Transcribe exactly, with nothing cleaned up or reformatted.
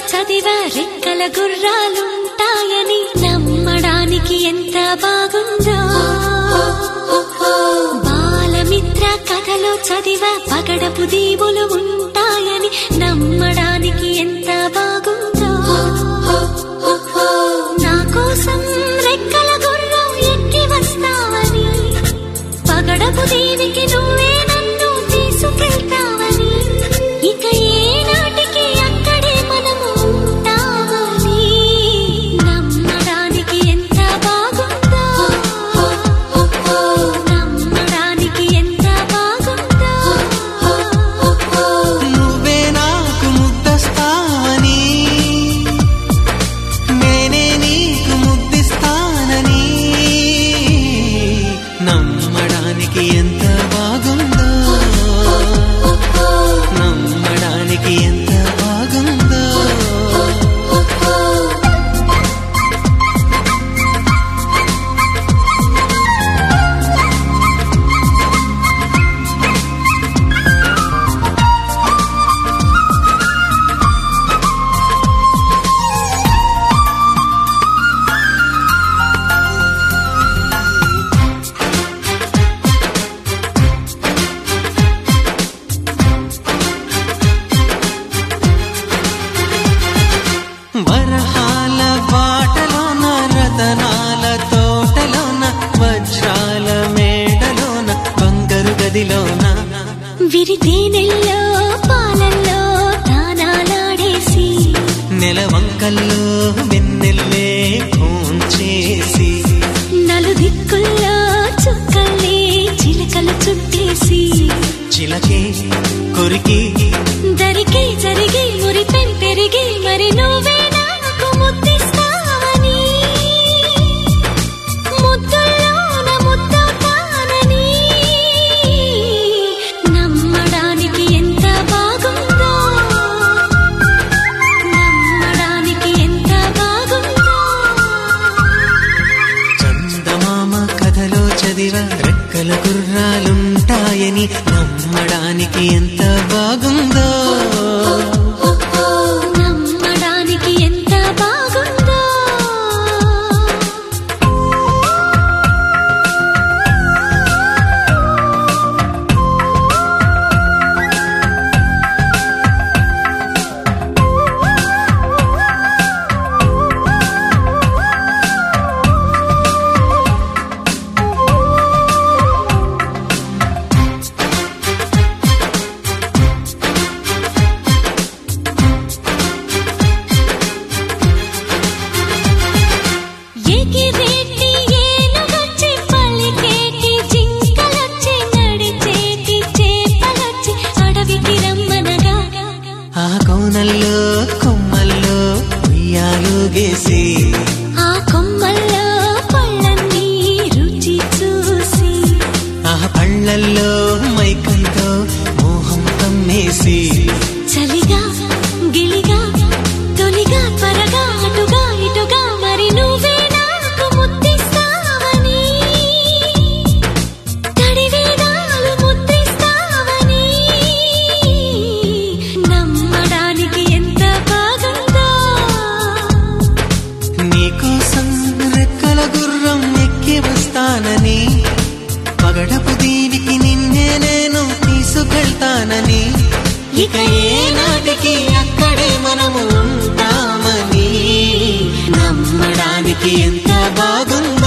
చదివా రెక్కల గుర్రాలుంటాయని నమ్మడానికి ఎంత బాగుందో. బాలమిత్ర కథలో చదివా పగడపు దీవులు ఉంటాయని నమ్మడానికి ఎంత బాగుందో. నా కోసం రెక్కల గుర్రం ఎక్కి వస్తావని పగడపు దీవికి నువ్వే నన్ను తీసుకెళ్తావని ఇక ఏనాటికి అక్కడే మనము ఉంటామని నమ్మడానికి ఎంత బాగుందో. నమ్మడానికి ఎంత బాగుందో. నువ్వే నాకు ముద్దస్తావని నేనే నీకు ముద్దిస్తానని నమ్మడానికి ఎంత బాగుందో. నమ్మడానికి ఎంత బాగుందో. వరహాల బాటలోన రతనాల తోటలోన వజ్రాల మేడలోన బంగారు గదిలోన విరితేనెల్లో పాలల్లో తానాలాడేసి నెలవంకల్లో వెన్నెల్లే భోంచేసి నలుదిక్కుల్లో చుక్కల్ని చిలకలు చుట్టేసి చిలకే కొరికి దరికి జరిగి మురిపెం పెరిగి మరి నువ్వే నాకు ముద్దిస్తావని ముద్దుల్లోన ముద్దవుతానని నమ్మడానికి ఎంత బాగుందో. నమ్మడానికి ఎంత బాగుందో. చందమామ కథలో చదివ రెక్కల గుర్రాలుంటాయని నమ్మడానికి ఎంత బాగుందో. నమ్మడానికి ఎంత బాగుందో. ఎగిరేటి ఏనుగొచ్చి పలికేటి జింకలొచ్చి నడిచేటి చేపలొచ్చి అడవికి రమ్మనగా ఆ కోనల్లో కొమ్మల్లో ఉయ్యాలుగేసి ఆ కొమ్మల్లో పళ్ళన్నీ రుచి చూసి ఆ పళ్ళల్లో మైకంతో మోహం కమ్మేసి చలిగా గిలిగా తొలిగా త్వరగా అటుగా ఇటుగా మరి నువ్వే నాకు ముద్దిస్తావని తడివేదాలు ముద్దిస్తావని నమ్మడానికి ఎంత బాగుందో. నీకోసం రెక్కల గుర్రం ఎక్కి వస్తానని పగడపు దీనికి నిన్నే నేను తీసుకెళ్తానని ఇక ఏనాటికి అక్కడే మనము ఉంటామని నమ్మడానికి ఎంత బాగుందో.